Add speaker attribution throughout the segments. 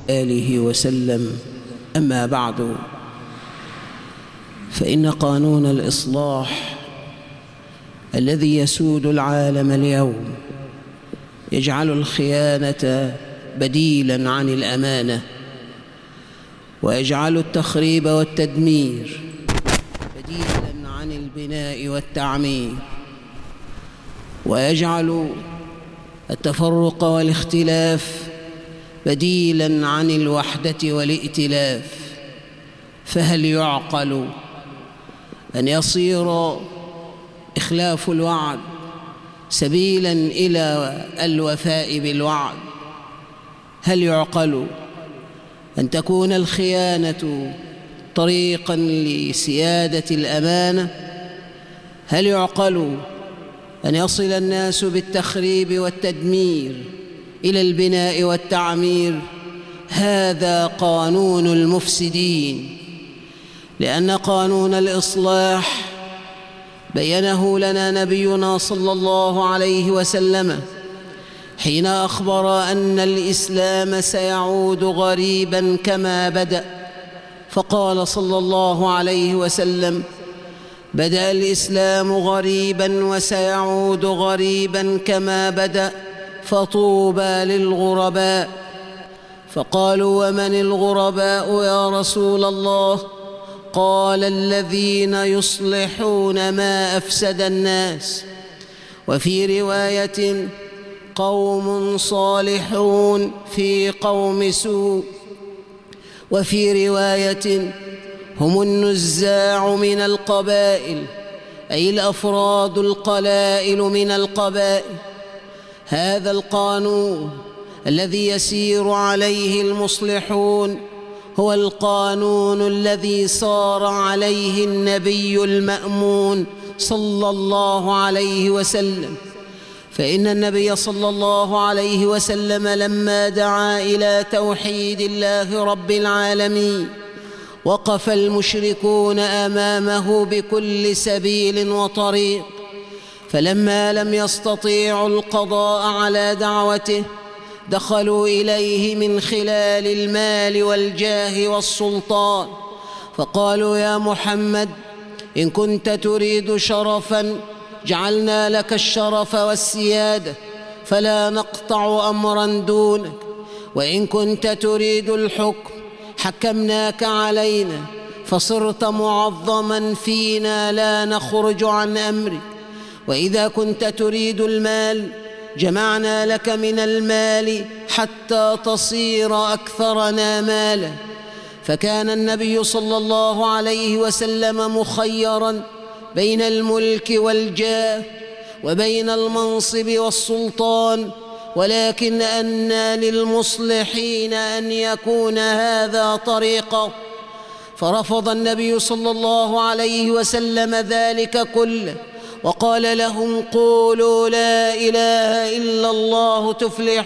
Speaker 1: آله وسلم. أما بعد، فإن قانون الإصلاح الذي يسود العالم اليوم يجعل الخيانة بديلاً عن الأمانة، ويجعل التخريب والتدمير بديلاً عن البناء والتعمير، ويجعل التفرق والاختلاف بديلاً عن الوحدة والائتلاف. فهل يعقل أن يصير إخلاف الوعد سبيلاً إلى الوفاء بالوعد؟ هل يعقل أن تكون الخيانة طريقاً لسيادة الأمانة؟ هل يعقل أن يصل الناس بالتخريب والتدمير إلى البناء والتعمير؟ هذا قانون المفسدين، لأن قانون الإصلاح بينه لنا نبينا صلى الله عليه وسلم حين أخبر أن الإسلام سيعود غريباً كما بدأ، فقال صلى الله عليه وسلم: بدأ الإسلام غريباً وسيعود غريباً كما بدأ، فطوبى للغرباء. فقالوا: ومن الغرباء يا رسول الله؟ قال: الذين يصلحون ما أفسد الناس. وفي رواية: قوم صالحون في قوم سوء. وفي رواية: هم النزاع من القبائل، أي الأفراد القلائل من القبائل. هذا القانون الذي يسير عليه المصلحون هو القانون الذي صار عليه النبي المأمون صلى الله عليه وسلم. فإن النبي صلى الله عليه وسلم لما دعا إلى توحيد الله رب العالمين وقف المشركون أمامه بكل سبيل وطريق، فلما لم يستطيعوا القضاء على دعوته دخلوا إليه من خلال المال والجاه والسلطان، فقالوا: يا محمد، إن كنت تريد شرفاً جعلنا لك الشرف والسيادة فلا نقطع أمراً دونك، وإن كنت تريد الحكم حكمناك علينا فصرت معظماً فينا لا نخرج عن أمرك، وإذا كنت تريد المال جمعنا لك من المال حتى تصير أكثرنا مالا. فكان النبي صلى الله عليه وسلم مخيراً بين الملك والجاه وبين المنصب والسلطان، ولكن أنى للمصلحين أن يكون هذا طريقه، فرفض النبي صلى الله عليه وسلم ذلك كله وقال لهم: قولوا لا إله إلا الله تفلح.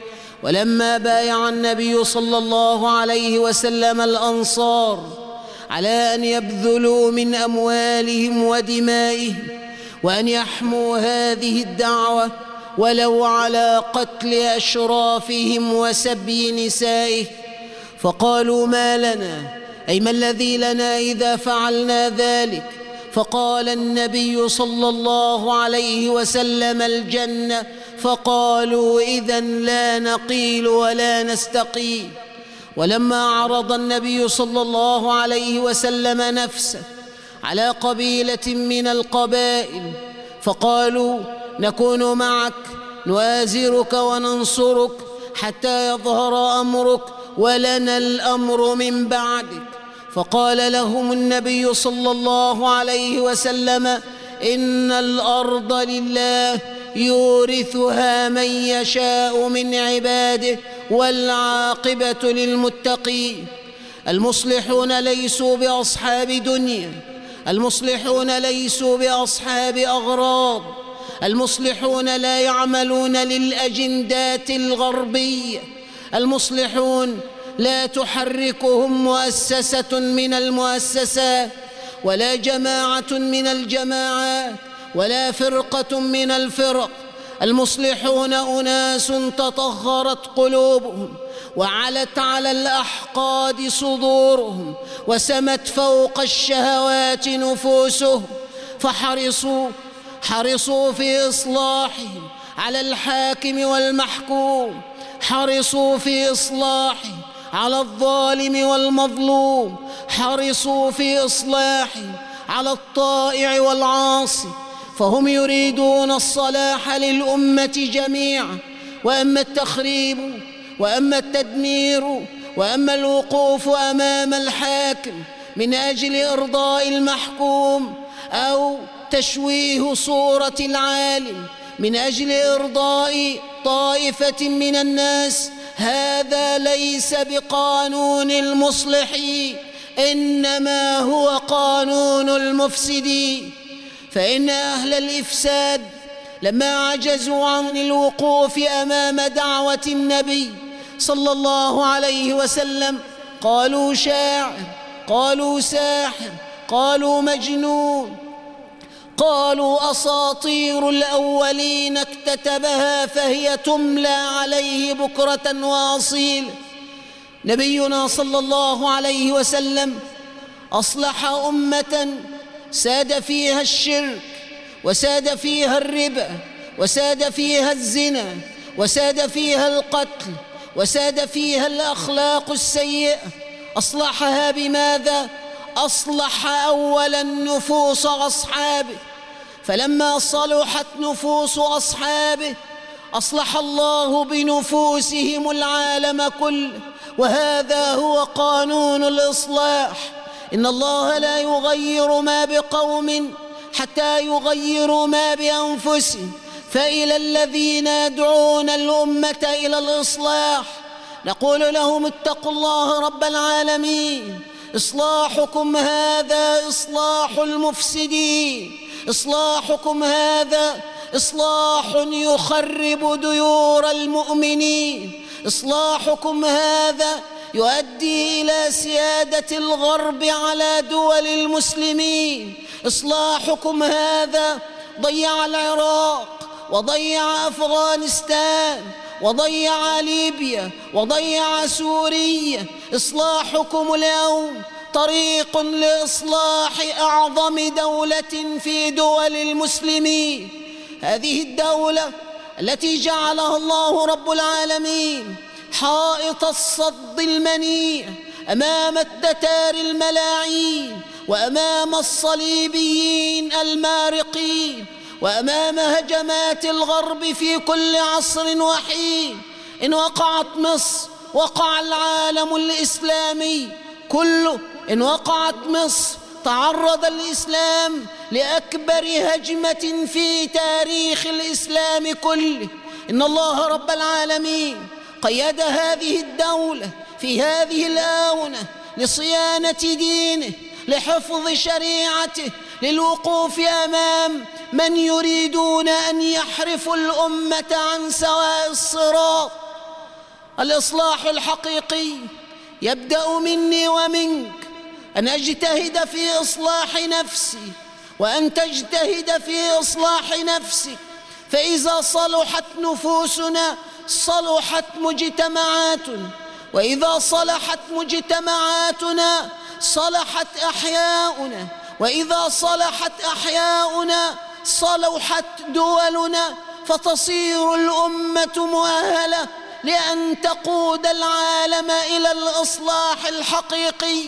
Speaker 1: ولما بايع النبي صلى الله عليه وسلم الأنصار على أن يبذلوا من أموالهم ودمائهم وأن يحموا هذه الدعوة ولو على قتل أشرافهم وسبي نسائه، فقالوا: ما لنا، أي ما الذي لنا إذا فعلنا ذلك؟ فقال النبي صلى الله عليه وسلم: الجنة. فقالوا: إذن لا نقيل ولا نستقيل. ولما عرض النبي صلى الله عليه وسلم نفسه على قبيلة من القبائل فقالوا: نكون معك، نؤازرك وننصرك حتى يظهر أمرك ولنا الأمر من بعدك. فقال لهم النبي صلى الله عليه وسلم: إن الأرض لله يورثها من يشاء من عباده والعاقبة للمتقين. المصلحون ليسوا بأصحاب دنيا، المصلحون ليسوا بأصحاب أغراض، المصلحون لا يعملون للأجندات الغربية، المصلحون لا تحركهم مؤسسة من المؤسسات ولا جماعة من الجماعات ولا فرقة من الفرق. المصلحون أناس تطهرت قلوبهم وعلت على الأحقاد صدورهم وسمت فوق الشهوات نفوسهم، حرصوا في إصلاحهم على الحاكم والمحكوم، حرصوا في إصلاحهم على الظالم والمظلوم، حرصوا في إصلاحهم على الطائع والعاصي، فهم يريدون الصلاح للأمة جميعا. وأما التخريب وأما التدمير وأما الوقوف أمام الحاكم من أجل إرضاء المحكوم أو تشويه صورة العالم من أجل إرضاء طائفة من الناس، هذا ليس بقانون المصلحين، إنما هو قانون المفسدين. فإن أهل الإفساد لما عجزوا عن الوقوف أمام دعوة النبي صلى الله عليه وسلم قالوا شاعر، قالوا ساحر، قالوا مجنون، قالوا أساطير الأولين اكتتبها فهي تملى عليه بكرة وأصيلا. نبينا صلى الله عليه وسلم أصلح أمة ساد فيها الشرك وساد فيها الربا وساد فيها الزنا وساد فيها القتل وساد فيها الأخلاق السيئة. أصلحها بماذا؟ أصلح أولا نفوس أصحابه، فلما صلحت نفوس أصحابه أصلح الله بنفوسهم العالم كله، وهذا هو قانون الإصلاح. إن الله لا يغير ما بقوم حتى يغيروا ما بأنفسهم، فإلى الذين يدعون الأمة إلى الإصلاح نقول لهم اتقوا الله رب العالمين، إصلاحكم هذا إصلاح المفسدين، إصلاحكم هذا إصلاح يخرب ديور المؤمنين، إصلاحكم هذا يؤدي إلى سيادة الغرب على دول المسلمين، إصلاحكم هذا ضيع العراق وضيع أفغانستان وضيع ليبيا وضيع سوريا. إصلاحكم اليوم طريق لإصلاح أعظم دولة في دول المسلمين، هذه الدولة التي جعلها الله رب العالمين حائط الصد المنيع أمام التتار الملاعين وأمام الصليبيين المارقين وأمام هجمات الغرب في كل عصر وحين. إن وقعت مصر وقع العالم الإسلامي كله، إن وقعت مصر تعرض الإسلام لأكبر هجمة في تاريخ الإسلام كله. إن الله رب العالمين قيد هذه الدولة في هذه الآونة لصيانة دينه، لحفظ شريعته، للوقوف أمام من يريدون أن يحرفوا الأمة عن سواء الصراط. الإصلاح الحقيقي يبدأ مني ومنك، أن أجتهد في إصلاح نفسي وأن تجتهد في إصلاح نفسك، فإذا صلحت نفوسنا صلحت مجتمعاتنا، وإذا صلحت مجتمعاتنا صلحت أحياؤنا، وإذا صلحت أحياؤنا صلحت دولنا، فتصير الأمة مؤهلة لأن تقود العالم إلى الإصلاح الحقيقي.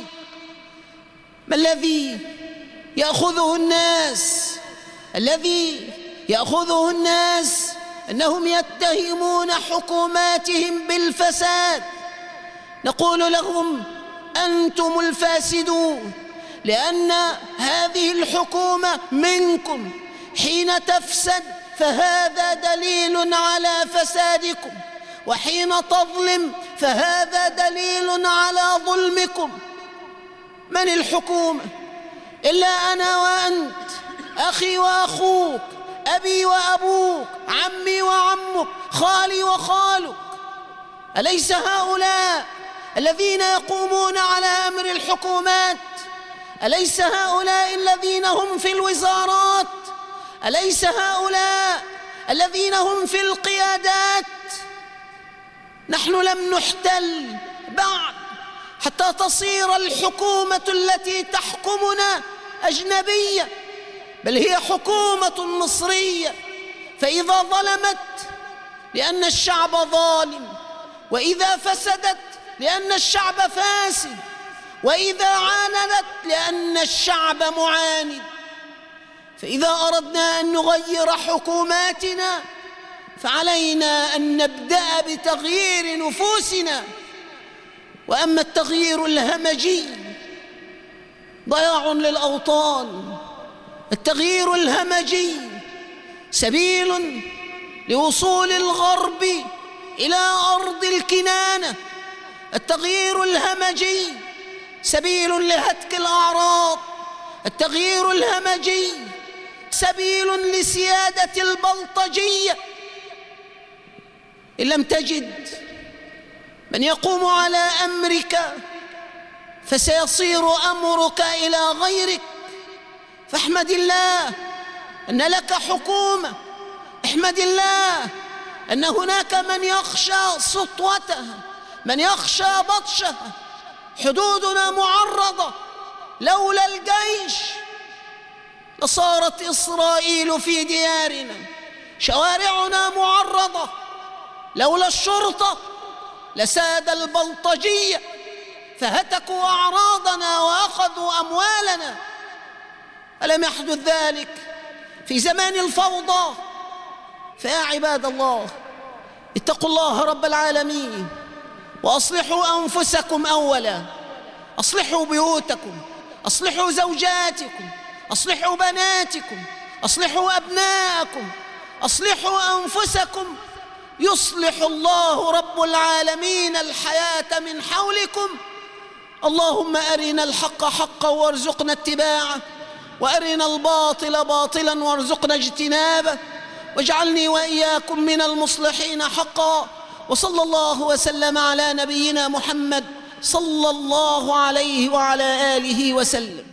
Speaker 1: ما الذي يأخذه الناس؟ الذي يأخذه الناس أنهم يتهمون حكوماتهم بالفساد. نقول لهم أنتم الفاسدون، لأن هذه الحكومة منكم حين تفسد فهذا دليل على فسادكم، وحين تظلم فهذا دليل على ظلمكم. من الحكومة إلا أنا وأنت، أخي وأخوك، أبي وأبوك، عمي وعمك، خالي وخالك. أليس هؤلاء الذين يقومون على أمر الحكومات؟ أليس هؤلاء الذين هم في الوزارات؟ أليس هؤلاء الذين هم في القيادات. نحن لم نحتل بعد حتى تصير الحكومة التي تحكمنا أجنبية، بل هي حكومة مصرية. فإذا ظلمت لأن الشعب ظالم، وإذا فسدت لأن الشعب فاسد، وإذا عاندت لأن الشعب معاند. فإذا أردنا أن نغير حكوماتنا فعلينا أن نبدأ بتغيير نفوسنا. وأما التغيير الهمجي ضياع للأوطان. التغيير الهمجي سبيل لوصول الغرب إلى أرض الكنانة. التغيير الهمجي سبيل لهتك الأعراض. التغيير الهمجي سبيل لسيادة البلطجية. إن لم تجد من يقوم على أمرك فسيصير أمرك إلى غيرك. فاحمد الله أن لك حكومة، احمد الله أن هناك من يخشى سطوتها، من يخشى بطشها. حدودنا معرضة، لولا الجيش لصارت إسرائيل في ديارنا. شوارعنا معرضة، لولا الشرطة لساد البلطجية فهتكوا أعراضنا وأخذوا أموالنا. ألم يحدث ذلك في زمان الفوضى؟ فيا عباد الله، اتقوا الله رب العالمين وأصلحوا أنفسكم أولا. أصلحوا بيوتكم، أصلحوا زوجاتكم، أصلحوا بناتكم، أصلحوا أبناءكم، أصلحوا أنفسكم. يصلح الله رب العالمين الحياة من حولكم. اللهم أرنا الحق حقا وارزقنا اتباعه، وأرنا الباطل باطلا وارزقنا اجتنابه، واجعلني وإياكم من المصلحين حقا. وصلى الله وسلم على نبينا محمد صلى الله عليه وعلى آله وسلم.